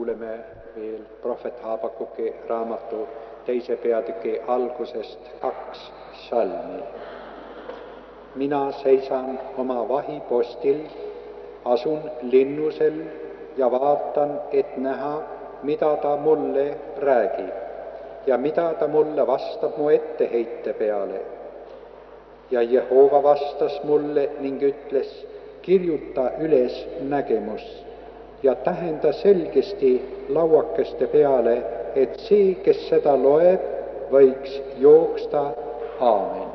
kuuleme veel prohvet Haabakuki raamatu 2. peatüki algusest 2 salmi. Mina seisan oma vahipostil, asun linnusel ja vaatan, et näha, mida ta mulle räägib ja mida ta mulle vastab mu etteheite peale. Ja Jehova vastas mulle ning ütles, kirjuta üles nägemus ja tähenda selgesti lauakeste peale, et see, kes seda loeb, võiks jooksta. Aamen.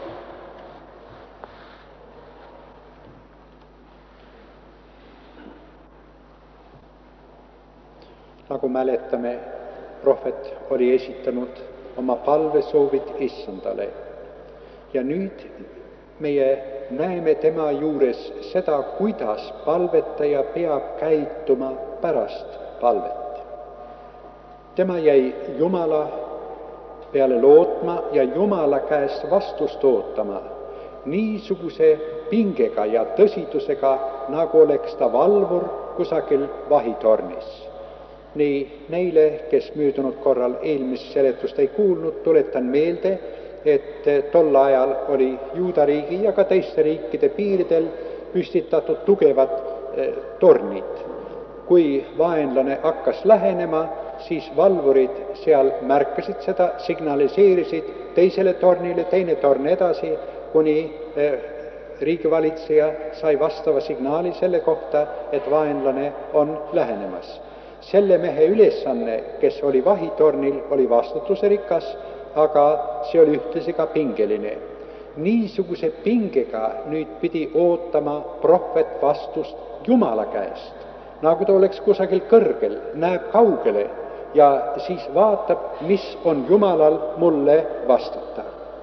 Nagu mäletame, prohvet oli esitanud oma palvesoovid Issandale. Ja nüüd meie näeme tema juures seda, kuidas palvetaja peab käituma pärast palvet. Tema jäi Jumala peale lootma ja Jumala käest vastust ootama niisuguse pingega ja tõsidusega, nagu oleks ta valvur kusagil vahitornis. Nii neile, kes möödunud korral eelmist seletust ei kuulnud, tuletan meelde, et tol ajal oli Juuda riigi ja ka teiste riikide piiridel püstitatud tugevad tornid. Kui vaenlane hakkas lähenema, siis valvurid seal märkasid seda, signaliseerisid teisele tornile, teine torn edasi, kuni riigivalitseja sai vastava signaali selle kohta, et vaenlane on lähenemas. Selle mehe ülesanne, kes oli vahitornil, oli vastutuserikas, aga see oli ühtlasi ka pingeline. Niisuguse pingega nüüd pidi ootama prohvet vastust Jumala käest, nagu ta oleks kusagil kõrgel, näeb kaugele ja siis vaatab, mis on Jumalal mulle vastata.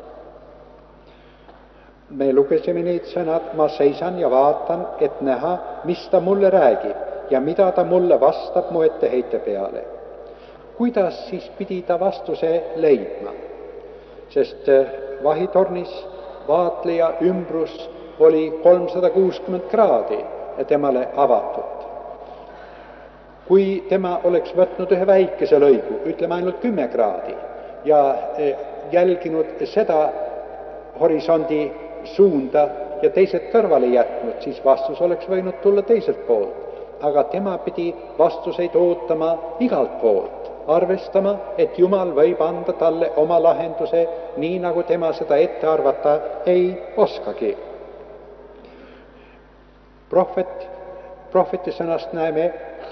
Me lugesime need sõnad, ma seisan ja vaatan, et näha, mis ta mulle räägib ja mida ta mulle vastab mu etteheite peale. Kuidas siis pidi ta vastuse leidma? Sest vahitornis vaatleja ümbrus oli 360 kraadi temale avatud. Kui tema oleks võtnud ühe väikese lõigu, ütleme ainult 10 kraadi, ja jälginud seda horisondi suunda ja teised kõrvale jätnud, siis vastus oleks võinud tulla teiselt poolt. Aga tema pidi vastuseid ootama igalt poolt, arvestama, et Jumal võib anda talle oma lahenduse, nii nagu tema seda ette arvata ei oskagi. Prohveti sõnast näeme,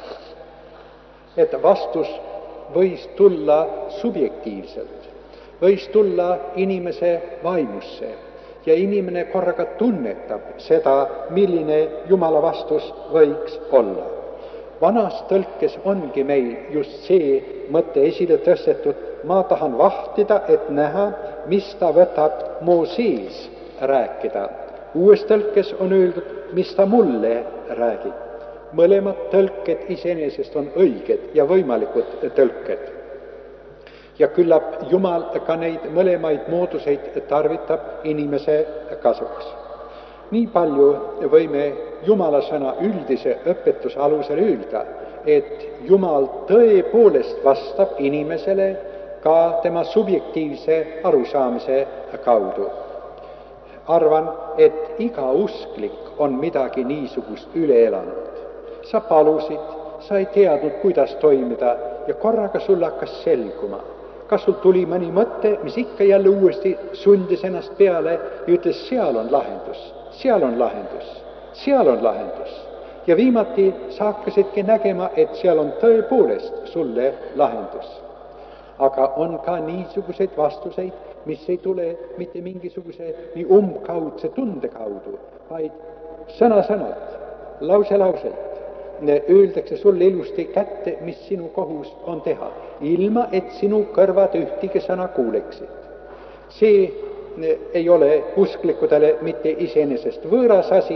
et vastus võis tulla subjektiivselt, võis tulla inimese vaimusse ja inimene korraga tunnetab seda, milline Jumala vastus võiks olla. Vanas tõlkes ongi meil just see mõte esile tõstetud, ma tahan vahtida, et näha, mis ta võtab mu sees rääkida. Uues tõlkes on öeldud, mis ta mulle räägib. Mõlemad tõlked iseenesest on õiged ja võimalikud tõlked. Ja küllap Jumal ka neid mõlemaid mooduseid tarvitab inimese kasuks. Nii palju võime Jumala sõna üldise õpetuse alusel öelda, et Jumal tõepoolest vastab inimesele ka tema subjektiivse arusaamise kaudu. Arvan, et iga usklik on midagi niisugust üle elanud. Sa palusid, sa ei teadnud, kuidas toimida ja korraga sul hakkas selguma. Kas sul tuli mõni mõte, mis ikka jälle uuesti sundis ennast peale ja ütles, seal on lahendus, seal on lahendus, seal on lahendus. Ja viimati sa hakkasidki nägema, et seal on tõepoolest sulle lahendus. Aga on ka niisuguseid vastuseid, mis ei tule mitte mingisuguse nii umbkaudse tunde kaudu, vaid sõna-sõnalt, lause-lauselt. Öeldakse sulle ilusti kätte, mis sinu kohus on teha, ilma et sinu kõrvad ühtegi sõna kuuleksid. See ei ole usklikudele mitte iseenesest võõras asi,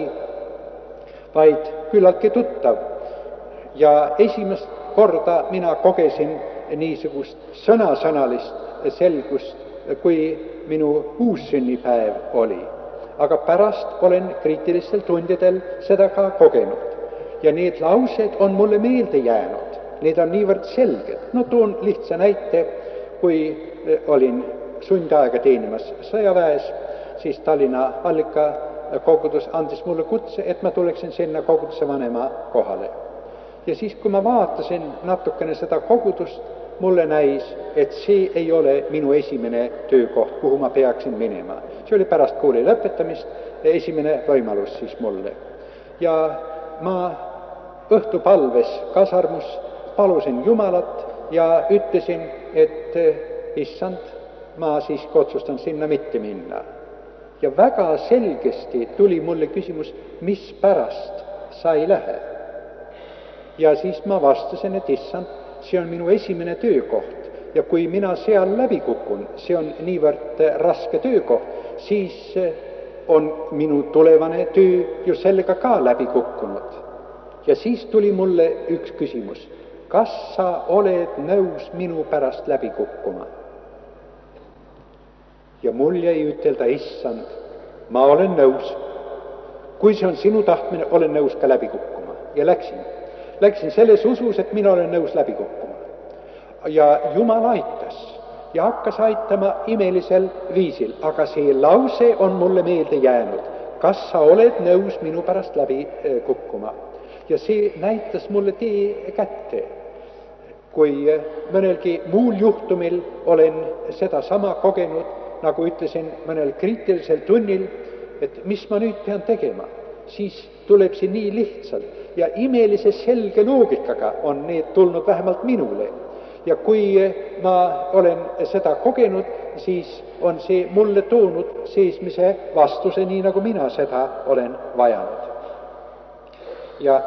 vaid küllaltki tuttav. Ja esimest korda mina kogesin niisugust sõnasõnalist selgust, kui minu uussünnipäev oli. Aga pärast olen kriitilistel tundidel seda ka kogenud. Ja need laused on mulle meelde jäänud need on niivõrd selged. No toon lihtsa näite, kui olin sundaega teenimas sõjaväes, siis Tallinna Allika kogudus andis mulle kutse, et ma tuleksin sinna koguduse vanema kohale. Ja siis, kui ma vaatasin natukene seda kogudust, mulle näis, et see ei ole minu esimene töökoht, kuhu ma peaksin minema. See oli pärast kooli lõpetamist esimene võimalus siis mulle. Ja ma õhtupalves kasarmus palusin Jumalat ja ütlesin, et issand, ma siiski otsustan sinna mitte minna. Ja väga selgesti tuli mulle küsimus, mis pärast sa ei lähe. Ja siis ma vastasin, et issand, see on minu esimene töökoht ja kui mina seal läbi kukun, see on niivõrd raske töökoht, siis on minu tulevane töö ju sellega ka läbi kukkunud. Ja siis tuli mulle üks küsimus, kas sa oled nõus minu pärast läbi kukkuma? Ja mul jäi ütelda, issand, ma olen nõus. Kui see on sinu tahtmine, olen nõus ka läbi kukkuma. Ja läksin selles usus, et mina olen nõus läbi kukkuma. Ja Jumal aitas ja hakkas aitama imelisel viisil, aga see lause on mulle meelde jäänud. Kas sa oled nõus minu pärast läbi kukkuma? Ja see näitas mulle tee kätte. Kui mõnelgi muul juhtumil olen seda sama kogenud, nagu ütlesin mõnel kriitilisel tunnil, et mis ma nüüd pean tegema, siis tuleb see nii lihtsalt ja imelise selge loogikaga on need tulnud vähemalt minule. Ja kui ma olen seda kogenud, siis on see mulle toonud seesmise vastuse, nii nagu mina seda olen vajanud. Ja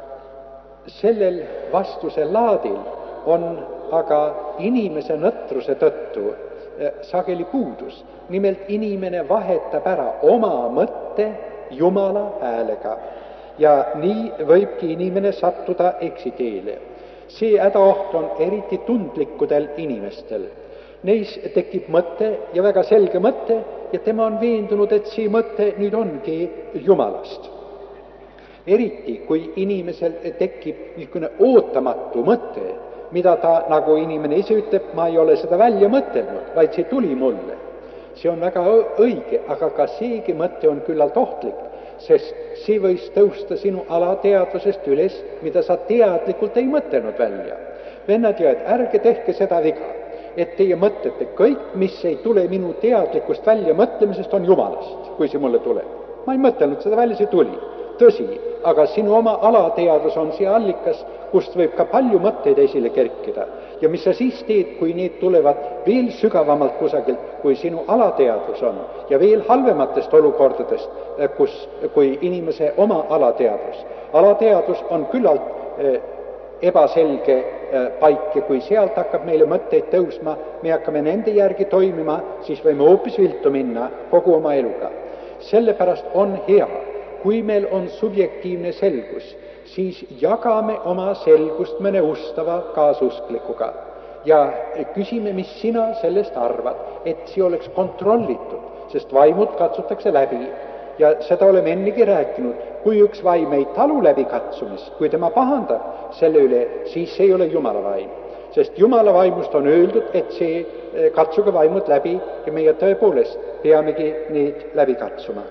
sellel vastuse laadil on aga inimese nõtruse tõttu sageli puudus. Nimelt inimene vahetab ära oma mõtte Jumala häälega ja nii võibki inimene sattuda eksiteele. See hädaoht on eriti tundlikudel inimestel. Neis tekib mõte ja väga selge mõte ja tema on veendunud, et see mõte nüüd ongi Jumalast. Eriti, kui inimesel tekib niisugune ootamatu mõte, mida ta, nagu inimene ise ütleb, ma ei ole seda välja mõtelnud, vaid see tuli mulle. See on väga õige, aga ka seegi mõte on küllalt ohtlik, sest see võis tõusta sinu alateadvusest üles, mida sa teadlikult ei mõtelnud välja. Vennad ja ärge tehke seda viga, et teie mõtlete, kõik, mis ei tule minu teadlikust välja mõtlemisest, on Jumalast, kui see mulle tuleb. Ma ei mõtelnud seda välja, see tuli. Tõsi, aga sinu oma alateadvus on see allikas, kust võib ka palju mõtteid esile kerkida. Ja mis sa siis teed, kui need tulevad veel sügavamalt kusagilt, kui sinu alateadvus on, ja veel halvematest olukordadest, kui inimese oma alateadvus. Alateadvus on küllalt ebaselge paik ja kui sealt hakkab meile mõtteid tõusma, me hakkame nende järgi toimima, siis võime hoopis viltu minna kogu oma eluga. Sellepärast on hea, kui meil on subjektiivne selgus, siis jagame oma selgust mõne ustava kaasusklikuga ja küsime, mis sina sellest arvad, et see oleks kontrollitud, sest vaimud katsutakse läbi. Ja seda oleme ennegi rääkinud, kui üks vaim ei talu läbi katsumist, kui tema pahandab selle üle, siis see ei ole Jumala vaim. Sest Jumala vaimust on öeldud, et see katsuge vaimud läbi ja meie tõepoolest peamegi neid läbi katsuma.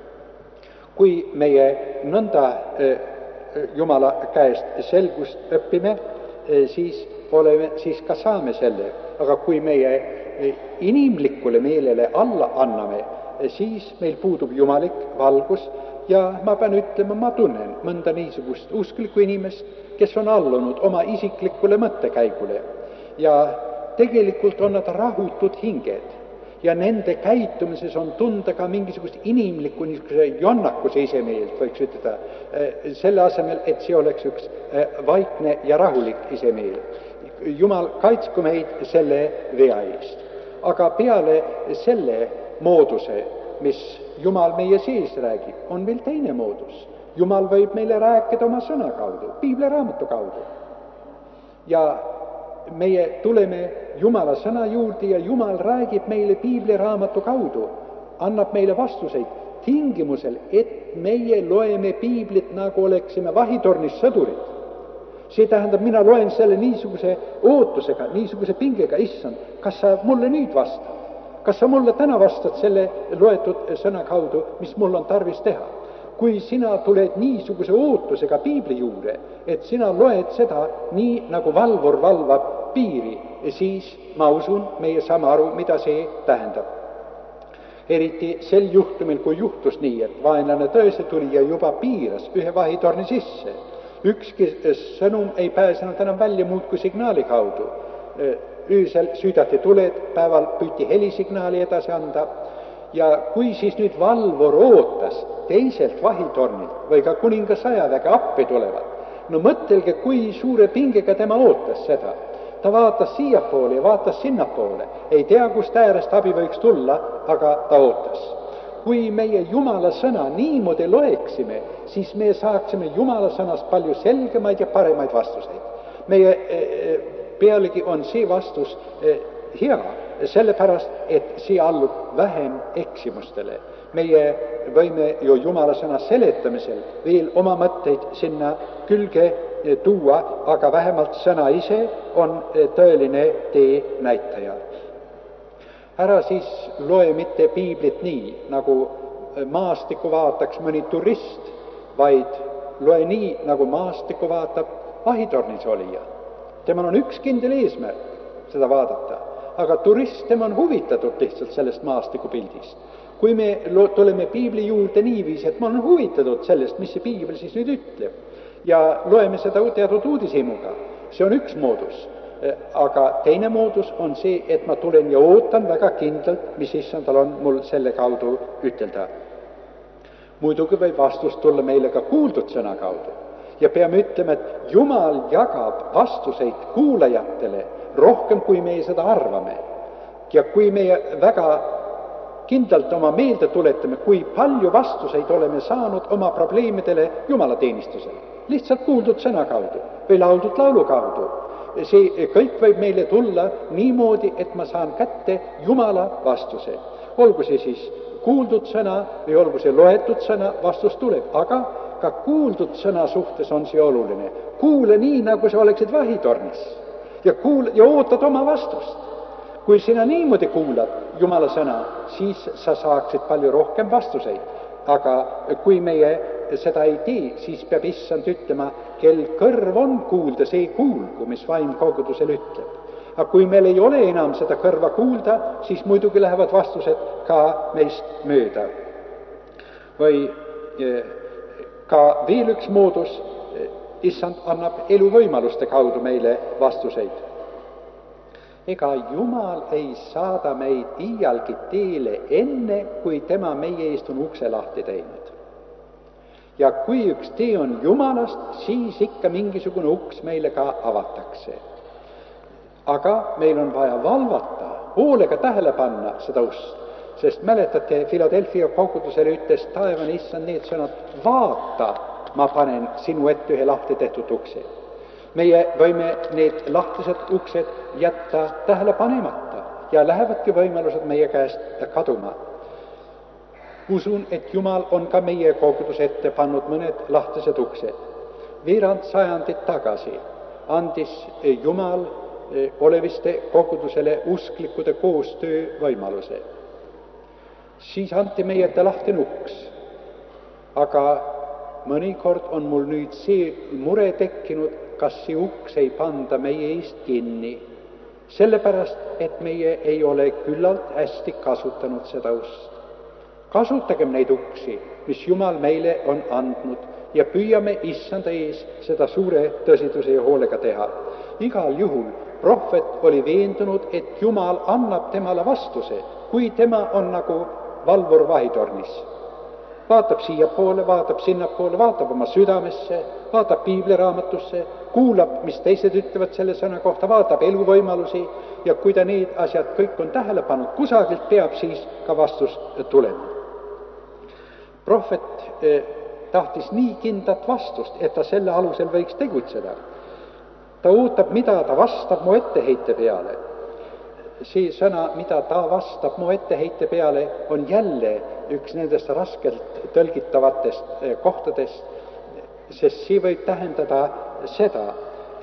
Kui meie nõnda Jumala käest selgust õppime, siis ka saame selle. Aga kui meie inimlikule meelele alla anname, siis meil puudub jumalik valgus ja ma pean ütlema, ma tunnen mõnda niisugust usklikku inimest, kes on allunud oma isiklikule mõttekäigule ja tegelikult on nad rahutud hinged. Ja nende käitumises on tunda ka mingisugust inimlikku niisuguse jonnakuse isemeelt, võiks ütelda, selle asemel, et see oleks üks vaikne ja rahulik isemeel. Jumal kaitsku meid selle vea eest. Aga peale selle mooduse, mis Jumal meie sees räägib, on veel teine moodus. Jumal võib meile rääkida oma sõna kaudu, piibliraamatu kaudu. Ja meie tuleme Jumala sõna juurde ja Jumal räägib meile piibliraamatu kaudu, annab meile vastuseid tingimusel, et meie loeme piiblit, nagu oleksime vahitornis sõdurid. See tähendab, mina loen selle niisuguse ootusega, niisuguse pingega, issand, kas sa mulle nüüd vastad? Kas sa mulle täna vastad selle loetud sõna kaudu, mis mul on tarvis teha? Kui sina tuled niisuguse ootusega piibli juurde, et sina loed seda nii, nagu valvur valvab piiri, siis ma usun, meie saame aru, mida see tähendab. Eriti sel juhtumil, kui juhtus nii, et vaenlane tõesti tuli ja juba piiras ühe vahitorni sisse. Ükski sõnum ei pääsenud enam välja muud kui signaali kaudu. Öösel süüdati tuled, päeval püüti helisignaali edasi anda. Ja kui siis nüüd valvur ootas teiselt vahitornilt või ka kuninga sõjaväge appi tulevad, no mõtelge, kui suure pingega tema ootas seda. Ta vaatas siiapoole ja vaatas sinnapoole. Ei tea, kust äärest abi võiks tulla, aga ta ootas. Kui meie Jumala sõna niimoodi loeksime, siis me saaksime Jumala sõnast palju selgemaid ja paremaid vastuseid. Meie pealegi on see vastus hea, sellepärast, et see allub vähem eksimustele. Meie võime ju Jumala sõna seletamisel veel oma mõtteid sinna külge tuua, aga vähemalt sõna ise on tõeline tee näitaja. Ära siis loe mitte piiblit nii, nagu maastikku vaataks mõni turist, vaid loe nii, nagu maastikku vaatab vahitornis olija. Temal on üks kindel eesmärk seda vaadata, aga turist, tema on huvitatud lihtsalt sellest maastikupildist. Kui me tuleme piibli juurde niiviisi, et ma olen huvitatud sellest, mis see piibel siis nüüd ütleb, ja loeme seda teatud uudishimuga, see on üks moodus. Aga teine moodus on see, et ma tulen ja ootan väga kindlalt, mis issandal on mul selle kaudu ütelda. Muidugi võib vastus tulla meile ka kuuldud sõna kaudu. Ja peame ütlema, et Jumal jagab vastuseid kuulajatele rohkem, kui meie seda arvame. Ja kui meie väga kindlalt oma meelde tuletame, kui palju vastuseid oleme saanud oma probleemidele jumalateenistusele. Lihtsalt kuuldud sõna kaudu või lauldud laulu kaudu. See kõik võib meile tulla niimoodi, et ma saan kätte Jumala vastuse. Olgu see siis kuuldud sõna või olgu see loetud sõna, vastus tuleb. Aga ka kuuldud sõna suhtes on see oluline. Kuule nii, nagu sa oleksid vahitornis ja ootad oma vastust. Kui sina niimoodi kuulad Jumala sõna, siis sa saaksid palju rohkem vastuseid. Aga kui meie seda ei tee, siis peab issand ütlema, kel kõrv on kuulda, see kuulgu, mis vaim kogudusel ütleb. Aga kui meil ei ole enam seda kõrva kuulda, siis muidugi lähevad vastused ka meist mööda. Või ka veel üks moodus, issand annab eluvõimaluste kaudu meile vastuseid. Ega Jumal ei saada meid iialgi teele enne, kui tema meie eest on ukse lahti teinud. Ja kui üks tee on Jumalast, siis ikka mingisugune uks meile ka avatakse. Aga meil on vaja valvata, hoolega tähele panna seda ust. Sest mäletate, Philadelphia kogudusele ütles taevane issand need sõnad, vaata, ma panen sinu ette ühe lahti tehtud ukse. Meie võime need lahtised uksed jätta tähele panemata ja lähevadki võimalused meie käest kaduma. Usun, et Jumal on ka meie koguduse ette pannud mõned lahtised uksed. Veerand sajandit tagasi andis Jumal oleviste kogudusele usklikude koostöö võimaluse. Siis anti meie ette lahtine uks. Aga mõnikord on mul nüüd see mure tekkinud, kas see uks ei panda meie eest kinni, sellepärast, et meie ei ole küllalt hästi kasutanud seda ust. Kasutagem neid uksi, mis Jumal meile on andnud ja püüame issanda ees seda suure tõsiduse ja hoolega teha. Igal juhul prohvet oli veendunud, et Jumal annab temale vastuse, kui tema on nagu valvur vahitornis. Vaatab siiapoole, vaatab sinnapoole, vaatab oma südamesse, vaatab piibliraamatusse, kuulab, mis teised ütlevad selle sõna kohta, vaatab eluvõimalusi ja kui ta need asjad kõik on tähele pannud, kusagilt peab siis ka vastus tulema. Prohvet tahtis nii kindlat vastust, et ta selle alusel võiks tegutseda. Ta ootab, mida ta vastab mu etteheite peale. See sõna, mida ta vastab mu etteheite peale, on jälle üks nendest raskelt tõlgitavatest kohtadest, sest see võib tähendada seda,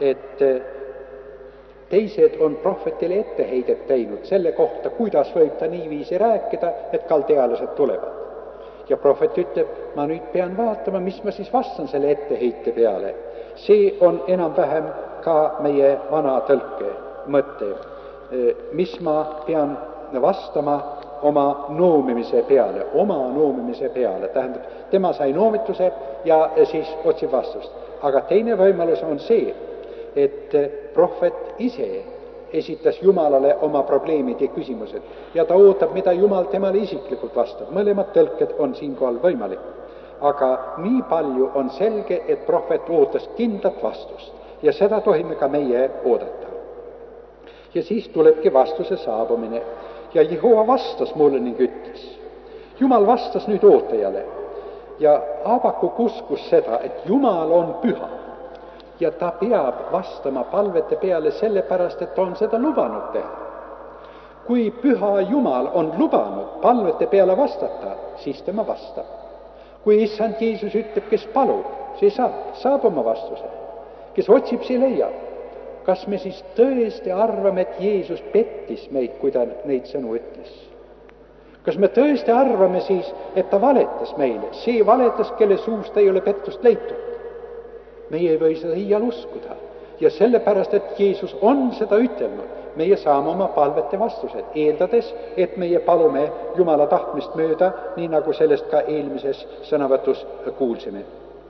et teised on prohvetile etteheidet teinud selle kohta, kuidas võib ta niiviisi rääkida, et kaldealased tulevad. Ja prohvet ütleb, ma nüüd pean vaatama, mis ma siis vastan selle etteheite peale. See on enam-vähem ka meie vana tõlke mõte, mis ma pean vastama oma noomimise peale, tähendab, tema sai noomituse ja siis otsib vastust. Aga teine võimalus on see, et prohvet ise esitas Jumalale oma probleemid ja küsimused ja ta ootab, mida Jumal temale isiklikult vastab. Mõlemad tõlked on siinkohal võimalik. Aga nii palju on selge, et prohvet ootas kindlat vastust ja seda tohime ka meie oodata. Ja siis tulebki vastuse saabumine. Ja Jehova vastas mulle ning ütles. Jumal vastas nüüd ootajale ja Haabakuk uskus seda, et Jumal on püha ja ta peab vastama palvete peale sellepärast, et ta on seda lubanud teha. Kui püha Jumal on lubanud palvete peale vastata, siis tema vastab. Kui issand Jeesus ütleb, kes palub, see saab oma vastuse. Kes otsib, see leiab. Kas me siis tõesti arvame, et Jeesus pettis meid, kui ta neid sõnu ütles? Kas me tõesti arvame siis, et ta valetas meile? See valetas, kelle suust ei ole pettust leitud. Meie ei või seda iial uskuda. Ja sellepärast, et Jeesus on seda ütelnud, meie saame oma palvete vastused, eeldades, et meie palume Jumala tahtmist mööda, nii nagu sellest ka eelmises sõnavõtus kuulsime.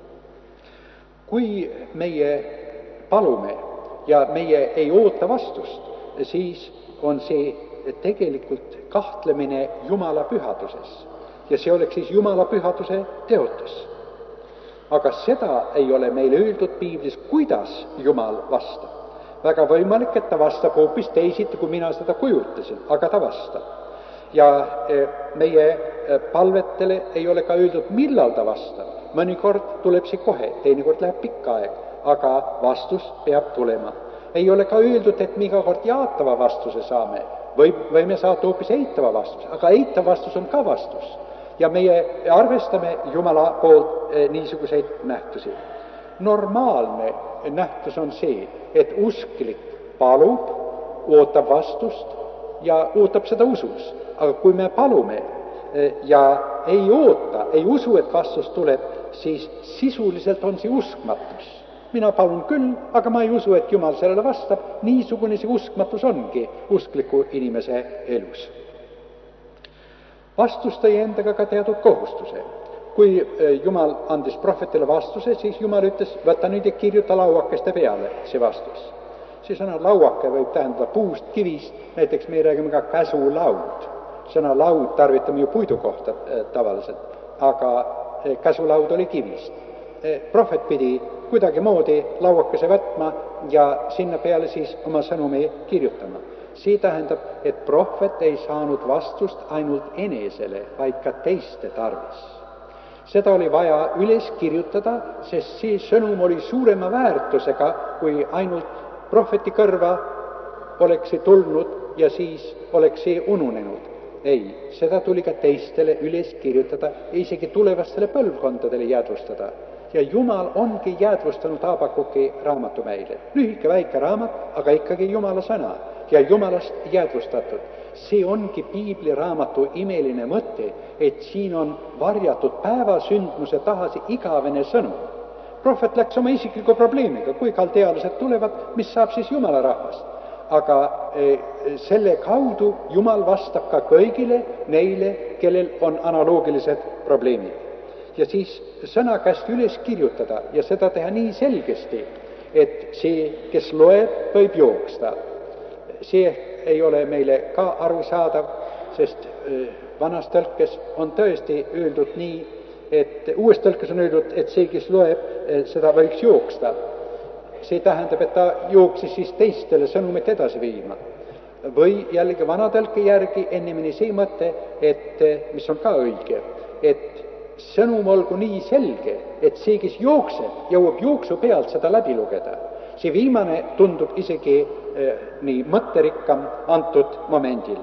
Kui meie palume ja meie ei oota vastust, siis on see tegelikult kahtlemine Jumala pühaduses. Ja see oleks siis Jumala pühaduse teotus. Aga seda ei ole meile öeldud piiblis, kuidas Jumal vastab. Väga võimalik, et ta vastab hoopis teisiti, kui mina seda kujutasin, aga ta vastab. Ja meie palvetele ei ole ka öeldud, millal ta vastab. Mõnikord tuleb see kohe, teinekord läheb pikka aeg, aga vastus peab tulema. Ei ole ka öeldud, et me iga kord jaatava vastuse saame. Võime saada hoopis eitava vastuse, aga eitav vastus on ka vastus. Ja meie arvestame Jumala poolt niisuguseid nähtusi. Normaalne nähtus on see, et usklik palub, ootab vastust ja ootab seda usus. Aga kui me palume ja ei oota, ei usu, et vastus tuleb, siis sisuliselt on see uskmatus. Mina palun küll, aga ma ei usu, et Jumal sellele vastab. Niisugune see uskmatus ongi uskliku inimese elus. Vastus tõi endaga ka teatud kohustuse. Kui Jumal andis prohvetile vastuse, siis Jumal ütles, võta nüüd ja kirjuta lauakeste peale see vastus. See sõna lauake võib tähendada puust, kivist, näiteks me räägime ka käsulaud. Sõna laud tarvitame ju puidu kohta tavaliselt, aga käsulaud oli kivist. Prohvet pidi kuidagi moodi lauakese võtma ja sinna peale siis oma sõnumi kirjutama. See tähendab, et prohvet ei saanud vastust ainult enesele, vaid ka teiste tarvis. Seda oli vaja üles kirjutada, sest see sõnum oli suurema väärtusega, kui ainult prohveti kõrva oleks see tulnud ja siis oleks see ununenud. Ei, seda tuli ka teistele üles kirjutada, isegi tulevastele põlvkondadele jäädvustada. Ja Jumal ongi jäädvustanud Haabakuki raamatu meile. Lühike väike raamat, aga ikkagi Jumala sõna ja Jumalast jäädvustatud. See ongi piibli raamatu imeline mõte, et siin on varjatud päevasündmuse taha see igavene sõnum. Prohvet läks oma isikliku probleemiga, kui kaldealased tulevad, mis saab siis Jumala rahvast. Aga selle kaudu Jumal vastab ka kõigile neile, kellel on analoogilised probleemid. Ja siis sõna käest üles kirjutada ja seda teha nii selgesti, et see, kes loeb, võib jooksta. See ei ole meile ka arusaadav, sest vanas tõlkes on tõesti öeldud nii, et uues tõlkes on öeldud, et see, kes loeb, seda võiks jooksta. See tähendab, et ta jooksis siis teistele sõnumit edasi viima. Või jällegi vana tõlke järgi ennemini see mõte, et, mis on ka õige, et sõnum olgu nii selge, et see, kes jookseb, jõuab jooksu pealt seda läbi lugeda. See viimane tundub isegi nii mõtterikkam antud momendil.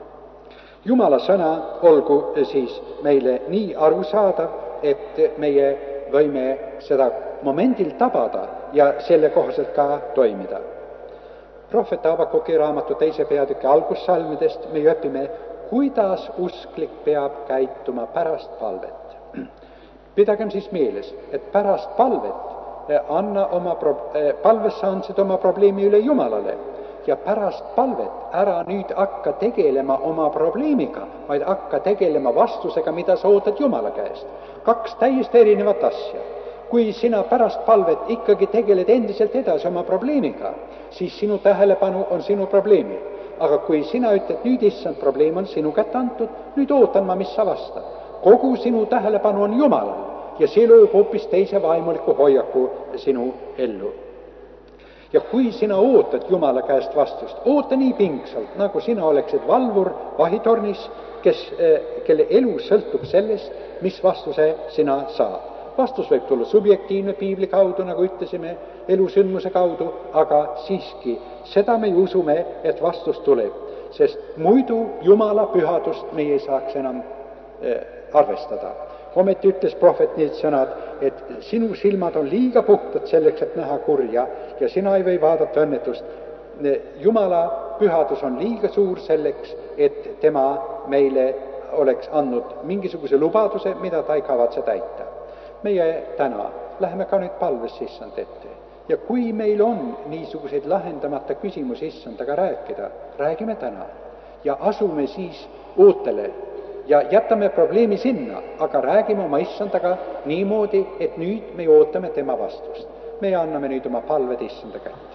Jumala sõna olgu siis meile nii arusaadav, et meie võime seda momendil tabada ja selle kohaselt ka toimida. Prohvet Habakuki raamatu 2. peatüki algussalmidest me õpime, kuidas usklik peab käituma pärast palvet. Pidagem siis meeles, et pärast palvet palvesse andsid oma probleemi üle Jumalale ja pärast palvet ära nüüd hakka tegelema oma probleemiga, vaid hakka tegelema vastusega, mida sa ootad Jumala käest. 2 täiesti erinevat asja. Kui sina pärast palvet ikkagi tegeled endiselt edasi oma probleemiga, siis sinu tähelepanu on sinu probleemil. Aga kui sina ütled, nüüd issand, probleem on sinu kätte antud, nüüd ootan ma, mis sa vastad. Kogu sinu tähelepanu on Jumalal ja see loob hoopis teise vaimuliku hoiaku sinu ellu. Ja kui sina ootad Jumala käest vastust, oota nii pingsalt, nagu sina oleksid valvur vahitornis, kelle elu sõltub sellest, mis vastuse sina saad. Vastus võib tulla subjektiivne piibli kaudu, nagu ütlesime, elusündmuse kaudu, aga siiski seda me usume, et vastus tuleb, sest muidu Jumala pühadust me ei saaks enam arvestada. Ometi ütles prohvet need sõnad, et sinu silmad on liiga puhtad selleks, et näha kurja ja sina ei või vaadata õnnetust. Jumala pühadus on liiga suur selleks, et tema meile oleks andnud mingisuguse lubaduse, mida ta ei kavatse täita. Meie täna läheme ka nüüd palves issand ette ja kui meil on niisuguseid lahendamata küsimusi issandaga rääkida, räägime täna ja asume siis ootele ja jätame probleemi sinna, aga räägime oma issandaga niimoodi, et nüüd me ootame tema vastust. Me anname nüüd oma palved issanda kätte.